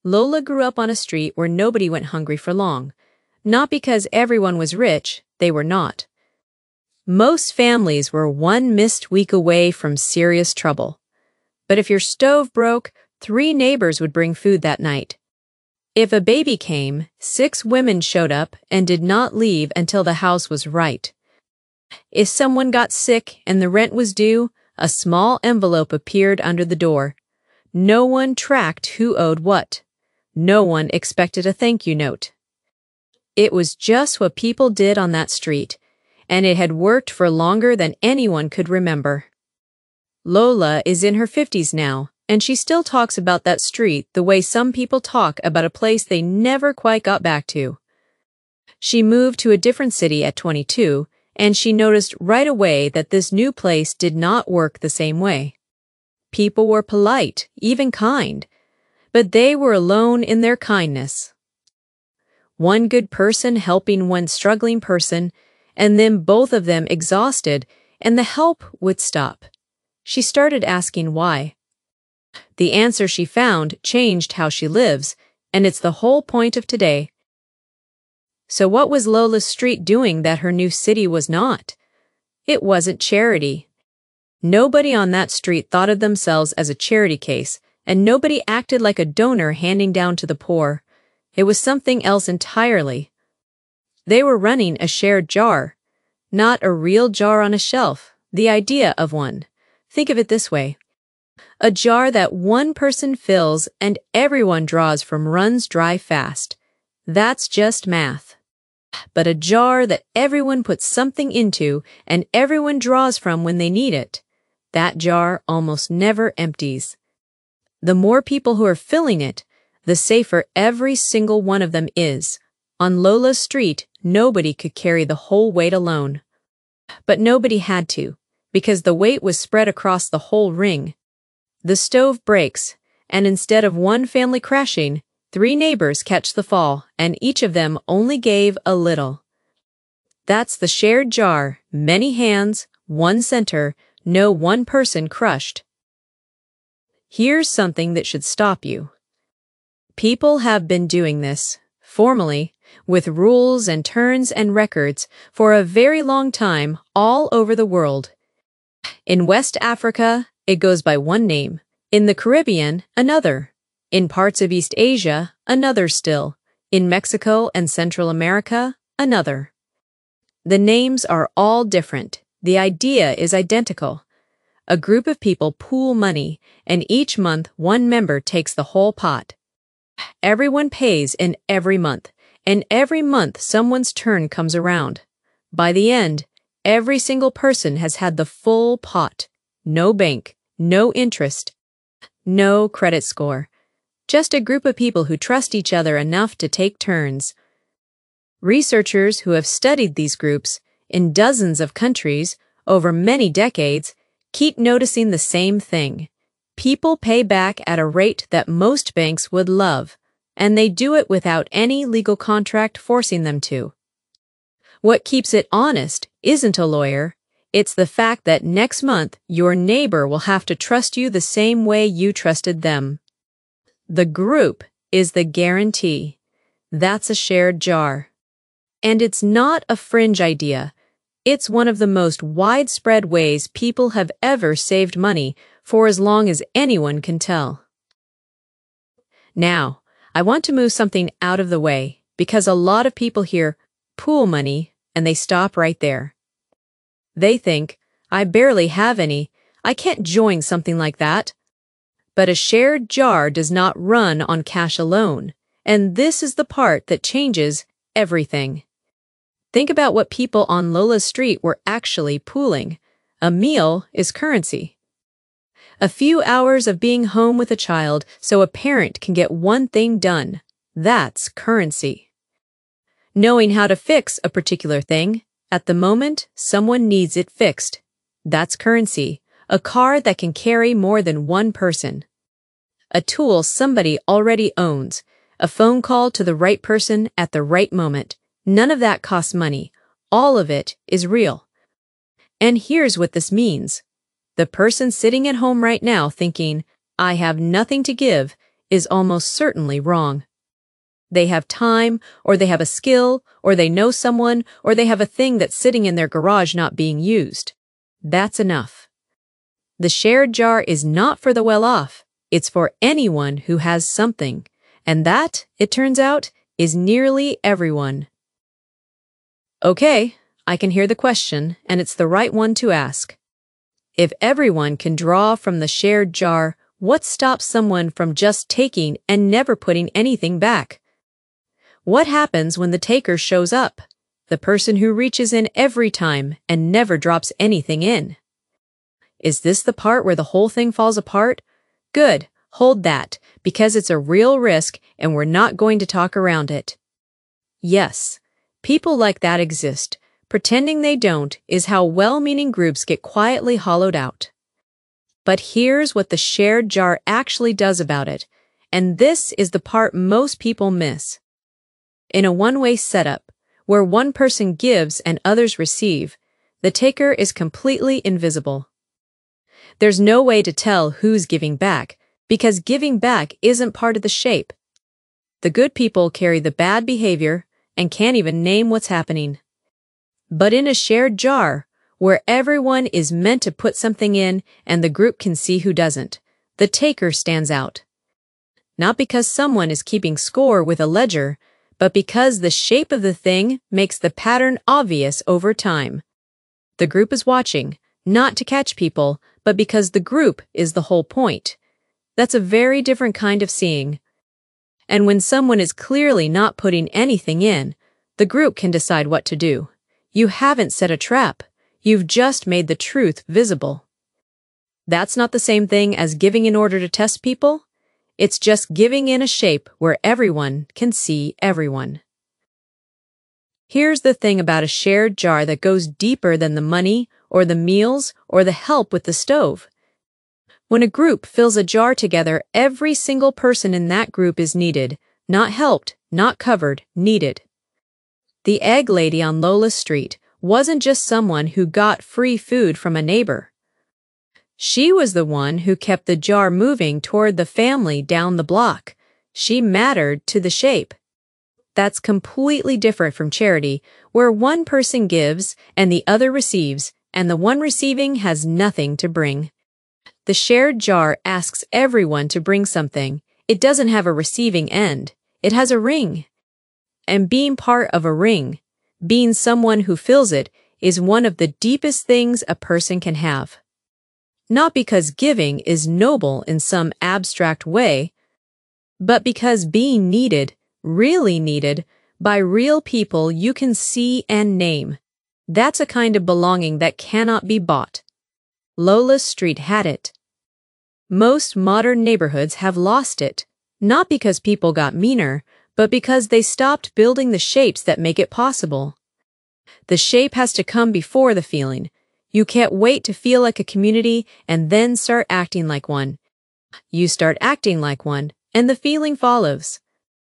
Lola grew up on a street where nobody went hungry for long. Not because everyone was rich, they were not. Most families were one missed week away from serious trouble. But if your stove broke, 3 neighbors would bring food that night. If a baby came, 6 women showed up and did not leave until the house was right. If someone got sick and the rent was due, a small envelope appeared under the door. No one tracked who owed what. No one expected a thank you note. It was just what people did on that street, and it had worked for longer than anyone could remember. Lola is in her 50s now, and she still talks about that street the way some people talk about a place they never quite got back to. She moved to a different city at 22, and she noticed right away that this new place did not work the same way. People were polite, even kind, but they were alone in their kindness. One good person helping one struggling person, and then both of them exhausted, and the help would stop. She started asking why. The answer she found changed how she lives, and it's the whole point of today. So what was Lola's street doing that her new city was not? It wasn't charity. Nobody on that street thought of themselves as a charity case, and nobody acted like a donor handing down to the poor. It was something else entirely. They were running a shared jar, not a real jar on a shelf, the idea of one. Think of it this way. A jar that one person fills and everyone draws from runs dry fast. That's just math. But a jar that everyone puts something into and everyone draws from when they need it, that jar almost never empties. The more people who are filling it, the safer every single one of them is. On Lola's street, nobody could carry the whole weight alone. But nobody had to, because the weight was spread across the whole ring. The stove breaks, and instead of one family crashing, 3 neighbors catch the fall, and each of them only gave a little. That's the shared jar, many hands, one center, no one person crushed. Here's something that should stop you. People have been doing this, formally, with rules and turns and records, for a very long time all over the world. In West Africa, it goes by one name. In the Caribbean, another. In parts of East Asia, another still. In Mexico and Central America, another. The names are all different. The idea is identical. A group of people pool money, and each month one member takes the whole pot. Everyone pays in every month, and every month someone's turn comes around. By the end, every single person has had the full pot. No bank, no interest, no credit score. Just a group of people who trust each other enough to take turns. Researchers who have studied these groups in dozens of countries over many decades keep noticing the same thing. People pay back at a rate that most banks would love, and they do it without any legal contract forcing them to. What keeps it honest isn't a lawyer. It's the fact that next month your neighbor will have to trust you the same way you trusted them. The group is the guarantee. That's a shared jar. And it's not a fringe idea. It's one of the most widespread ways people have ever saved money for as long as anyone can tell. Now, I want to move something out of the way because a lot of people hear pool money and they stop right there. They think, I barely have any, I can't join something like that. But a shared jar does not run on cash alone, and this is the part that changes everything. Think about what people on Lola's street were actually pooling. A meal is currency. A few hours of being home with a child so a parent can get one thing done. That's currency. Knowing how to fix a particular thing, at the moment someone needs it fixed. That's currency, a car that can carry more than one person. A tool somebody already owns, a phone call to the right person at the right moment. None of that costs money. All of it is real. And here's what this means. The person sitting at home right now thinking, I have nothing to give, is almost certainly wrong. They have time, or they have a skill, or they know someone, or they have a thing that's sitting in their garage not being used. That's enough. The shared jar is not for the well-off. It's for anyone who has something. And that, it turns out, is nearly everyone. Okay, I can hear the question, and it's the right one to ask. If everyone can draw from the shared jar, what stops someone from just taking and never putting anything back? What happens when the taker shows up? The person who reaches in every time and never drops anything in. Is this the part where the whole thing falls apart? Good, hold that, because it's a real risk and we're not going to talk around it. Yes, people like that exist. Pretending they don't is how well-meaning groups get quietly hollowed out. But here's what the shared jar actually does about it, and this is the part most people miss. In a one-way setup, where one person gives and others receive, the taker is completely invisible. There's no way to tell who's giving back, because giving back isn't part of the shape. The good people carry the bad behavior and can't even name what's happening. But in a shared jar, where everyone is meant to put something in and the group can see who doesn't, the taker stands out. Not because someone is keeping score with a ledger, but because the shape of the thing makes the pattern obvious over time. The group is watching, not to catch people, but because the group is the whole point. That's a very different kind of seeing. And when someone is clearly not putting anything in, the group can decide what to do. You haven't set a trap. You've just made the truth visible. That's not the same thing as giving in order to test people. It's just giving in a shape where everyone can see everyone. Here's the thing about a shared jar that goes deeper than the money or the meals or the help with the stove. When a group fills a jar together, every single person in that group is needed, not helped, not covered, needed. The egg lady on Lola Street wasn't just someone who got free food from a neighbor. She was the one who kept the jar moving toward the family down the block. She mattered to the shape. That's completely different from charity, where one person gives and the other receives, and the one receiving has nothing to bring. The shared jar asks everyone to bring something. It doesn't have a receiving end. It has a ring. And being part of a ring, being someone who fills it, is one of the deepest things a person can have. Not because giving is noble in some abstract way, but because being needed, really needed, by real people you can see and name. That's a kind of belonging that cannot be bought. Lola Street had it. Most modern neighborhoods have lost it, not because people got meaner, but because they stopped building the shapes that make it possible. The shape has to come before the feeling. You can't wait to feel like a community and then start acting like one. You start acting like one, and the feeling follows.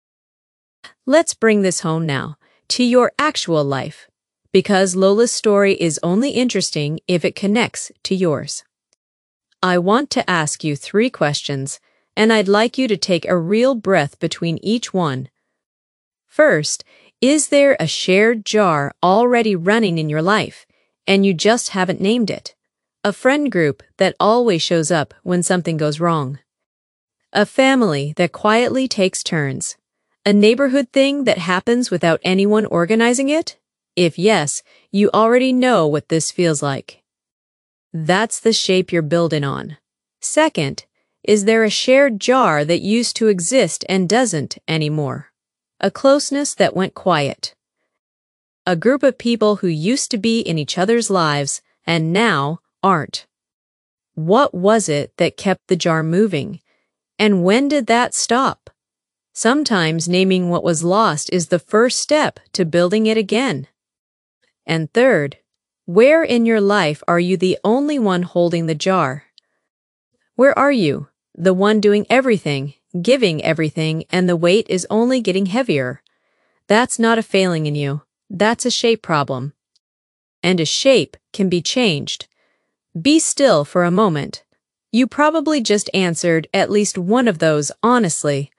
Let's bring this home now, to your actual life, because Lola's story is only interesting if it connects to yours. I want to ask you 3 questions, and I'd like you to take a real breath between each one. First, is there a shared jar already running in your life, and you just haven't named it? A friend group that always shows up when something goes wrong. A family that quietly takes turns. A neighborhood thing that happens without anyone organizing it? If yes, you already know what this feels like. That's the shape you're building on. Second, is there a shared jar that used to exist and doesn't anymore? A closeness that went quiet. A group of people who used to be in each other's lives and now aren't. What was it that kept the jar moving? And when did that stop? Sometimes naming what was lost is the first step to building it again. And third, where in your life are you the only one holding the jar? Where are you, the one doing everything, giving everything, and the weight is only getting heavier? That's not a failing in you. That's a shape problem. And a shape can be changed. Be still for a moment. You probably just answered at least one of those honestly.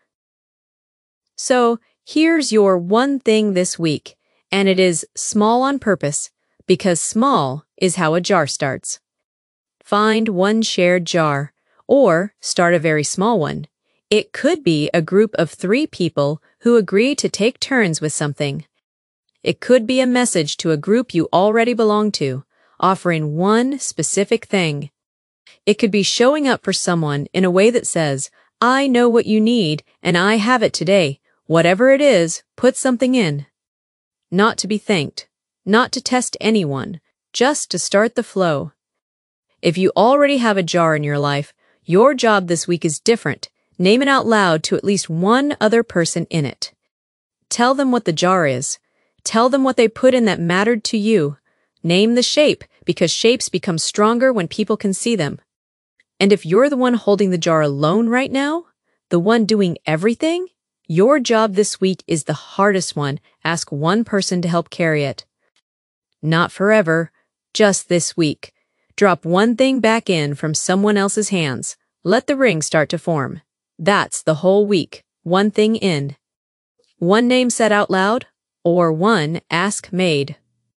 So, here's your one thing this week, and it is small on purpose, because small is how a jar starts. Find one shared jar, or start a very small one. It could be a group of 3 people who agree to take turns with something. It could be a message to a group you already belong to, offering one specific thing. It could be showing up for someone in a way that says, I know what you need and I have it today. Whatever it is, put something in. Not to be thanked, not to test anyone, just to start the flow. If you already have a jar in your life, your job this week is different. Name it out loud to at least one other person in it. Tell them what the jar is. Tell them what they put in that mattered to you. Name the shape, because shapes become stronger when people can see them. And if you're the one holding the jar alone right now, the one doing everything, your job this week is the hardest one. Ask one person to help carry it. Not forever, just this week. Drop one thing back in from someone else's hands. Let the ring start to form. That's the whole week. One thing in. One name said out loud, or one ask made.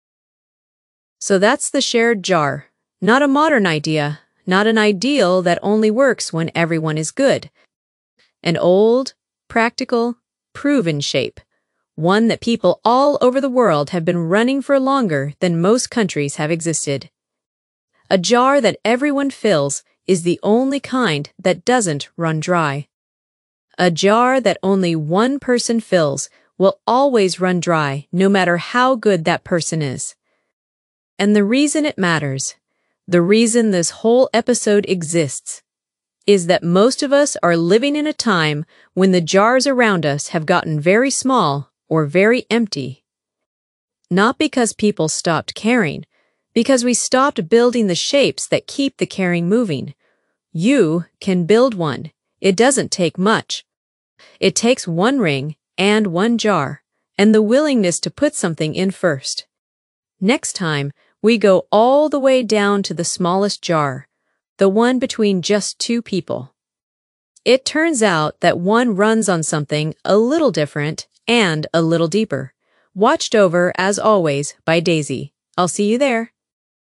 So that's the shared jar. Not a modern idea, not an ideal that only works when everyone is good. An old, practical, proven shape. One that people all over the world have been running for longer than most countries have existed. A jar that everyone fills is the only kind that doesn't run dry. A jar that only one person fills will always run dry, no matter how good that person is. And the reason it matters, the reason this whole episode exists, is that most of us are living in a time when the jars around us have gotten very small or very empty. Not because people stopped caring, because we stopped building the shapes that keep the caring moving. You can build one. It doesn't take much. It takes one ring and one jar, and the willingness to put something in first. Next time, we go all the way down to the smallest jar, the one between just 2 people. It turns out that one runs on something a little different and a little deeper. Watched over, as always, by Daisy. I'll see you there.